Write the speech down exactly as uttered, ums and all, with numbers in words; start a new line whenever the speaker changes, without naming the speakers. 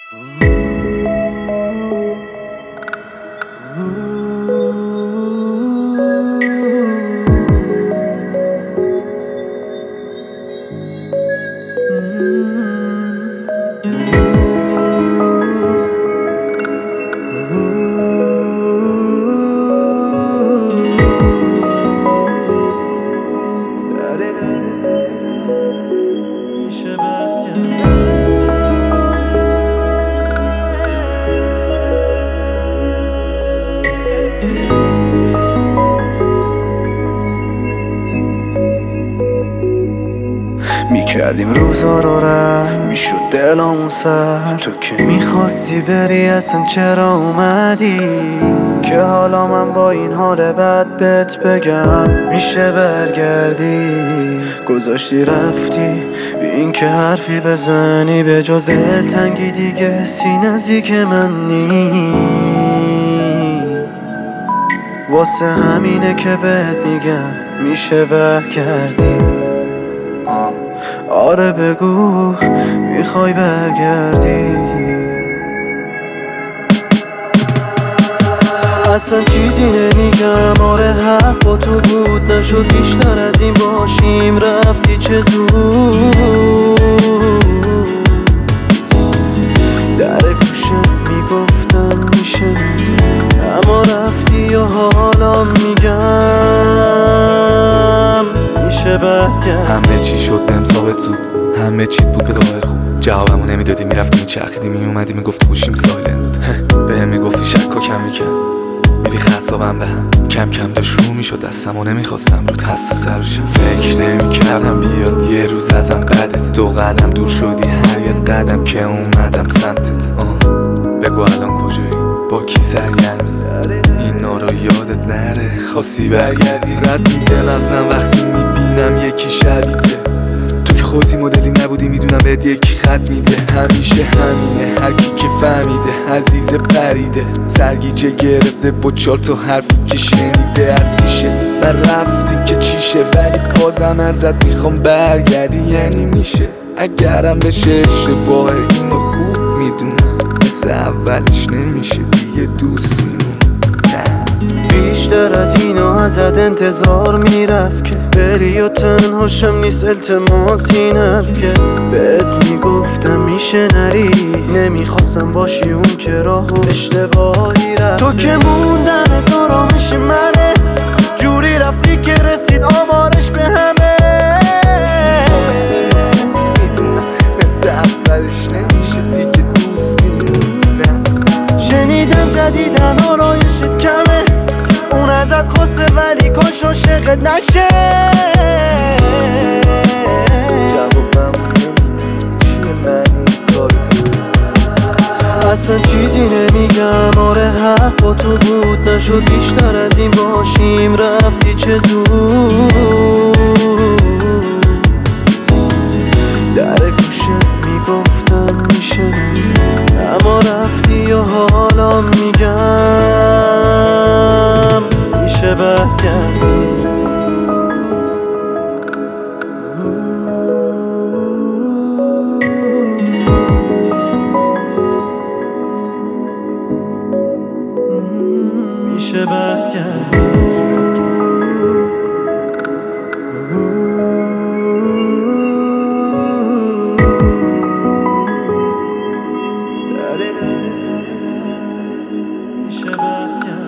میکردیم روزا رو رد میشد دلامون سر. تو که میخواستی بری اصلا چرا اومدی؟ که حالا من با این حال بد بهت بگم میشه برگردی؟ گذاشتی رفتی بی این که حرفی بزنی، به جز دلتنگی دیگه حسی نزدیک من نی. واسه همینه که بهت میگم میشه برگردی. آره بگو میخوای برگردی؟ اصلا چیزی نمیگم، آره حق با تو بود، نشد بیشتر از این باشیم، رفتی چه زود. در گوشت میگفتم میشه اما رفتی و حالا میگم میشه برگرد.
همه چی شد بهم ثابت زود، همه چی بود به ظاهر خوب، جوابمو نمیدادی، میرفتی میچرخیدی میومدی میگفتی گوشیم سایلنت بود. بهم میگفتی شکا کم میکن، میری خستابم به هم، کم کم داشت رو میشد دستم و نمیخواستم رو تست سرشم. فکر نمیکردم بیاد یه روز ازم قدت، دو قدم دور شدی هر یه قدم که اومدم سمتت. آه. بگو الان کجایی، با کی سرگرمی، اینا رو یادت نره خواستی برگردی. رد میده مغزم وقتی میبینم یکی شبیته، تو که خودی مدلی نبودی میدونم بهت یکی خط میده. همیشه همینه هر کی که فهمیده عزیز پریده، سرگیجه گرفته با چال تو حرفی که شنیده از پیشه. من رفتی که چیشه ولی بازم ازت میخوام برگردی، یعنی میشه اگرم بشه اشتباه اینو خوب میدونم، مثل اولش نمیشه دیگه دوستیمون.
بیشتر از اینو ازت انتظار میرفت که بری و تنهاشم نیست التماس این حرف که بهت میگفتم میشه نری، نمیخواستم باشی اون که راهو اشتباهی رفت. تو که موندن آرامش منه، جوری رفتی که رسید آمارش به همه.
میدونم مثل اولش نمیشه دیگه دوستیمون.
شنیدم جدیدن آرایشت کمه، اون ازت خواسته ولی کاش عاشقت نشه.
جوابم نمیدی چیه من کارت،
اصلا چیزی نمیگم، آره حق با تو بود، نشد بیشتر از این باشیم، رفتی چه زود. در گوشت میگفتم میشه اما رفتی و حالا میگم میشه برگردی. میشه برگردی. میشه برگردی.